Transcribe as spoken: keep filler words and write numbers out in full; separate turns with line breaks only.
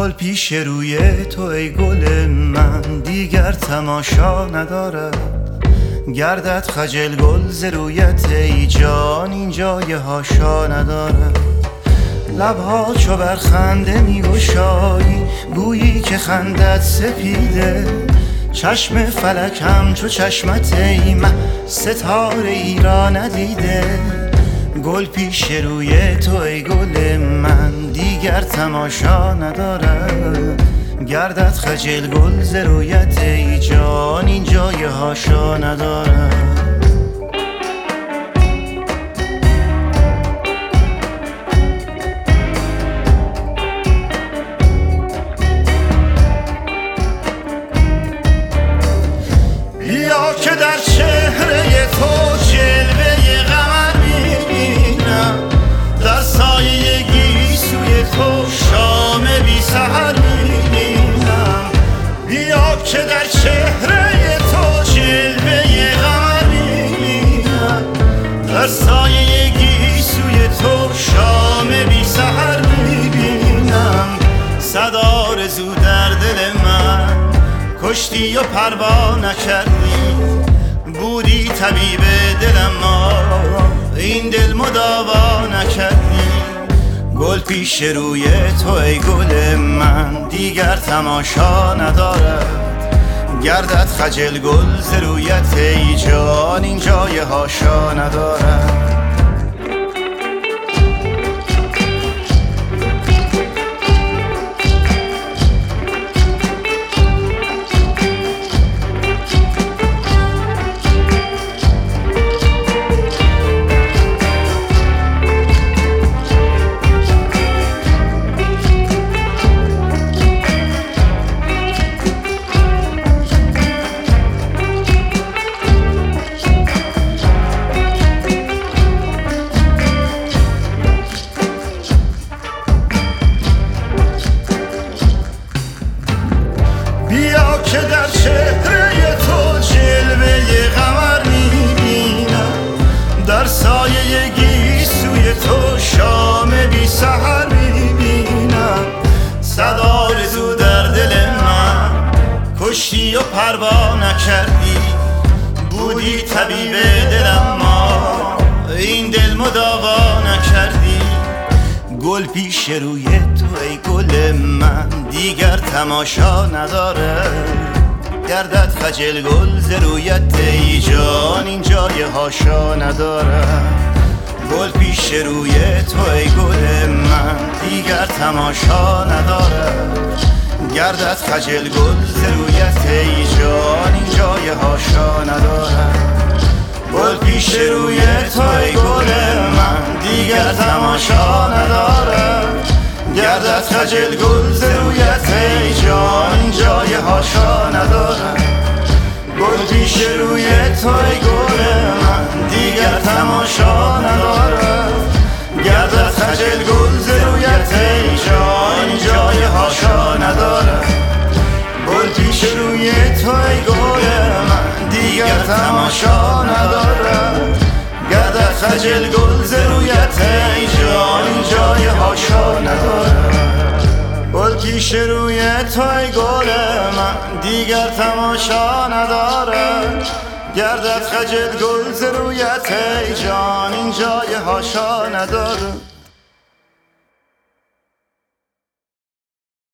گل پیش روی تو ای گل من دیگر تماشا ندارد. گردد خجل گل ز رویت ای جان این جای هاشا ندارد. لبها چو بر خنده می گشایی گویی که خندت سپیده. چشم فلک همچو چشمت ای مه ستاره ای را ندیده. گل پیش روی تو ای گل من دیگر تماشا ندارد. گردد خجل گل ز رویت ای جان این جای هاشا ندارد. بیا که در چهره تو جلوه قمر میبینم، در سایه گیسوی تو شام بی سحر میبینم. بیا که در چهره تو جلوه قمر میبینم، در سایه گیسوی تو شام بی سحر میبینم. صدا آرزو در دل من کشتی و پروا نکردی، بودی طبیب دلم ما این دل مداوا نکردی. گل پیش روی تو ای گل من دیگر تماشا ندارد. گردد خجل گل ز رویت ای جان این جای هاشا ندارد. بیا که در چهره تو جلوه قمر میبینم، در سایه گیسوی تو شام بی سحر میبینم. صدا آرزو در دل من کشتی و پروا نکردی، بودی طبیب دلم ما این دل مداوا نکردی. گل پیش روی تو ای گل من دیگر تماشا نداره. گردد خجل گل ز رویت ای جان این جای هاشا نداره. گل پیش روی تو ای گل من دیگر تماشا نداره. گردد خجل گل ز رویت ای جان این جای هاشا نداره. گل پیش روی تو ای گل من دیگر تماشا نداره. گردد خجل گل ز رویت ای جان این جای هاشا نداره. گل پیش روی تو ای گل من دیگر تماشا نداره. گردد خجل گل ز رویت ای جان این جای هاشا نداره. گل پیش روی تو ای گل من دیگر تماشا نداره. گردد خجل گل ز رویت ای جان این جای هاشا نداره. گل پیش روی تو ای گل من دیگر تماشا نداره. گردد خجل گل ز رویت ای جان این جای هاشا نداره.